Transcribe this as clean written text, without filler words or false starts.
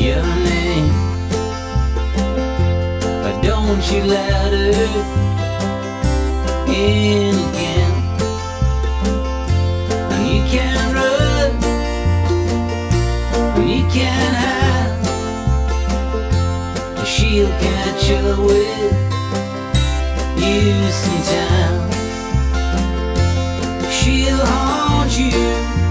your name. Don't you let her in again. And you can't run, and you can't hide. She'll catch up with you sometime. She'll haunt you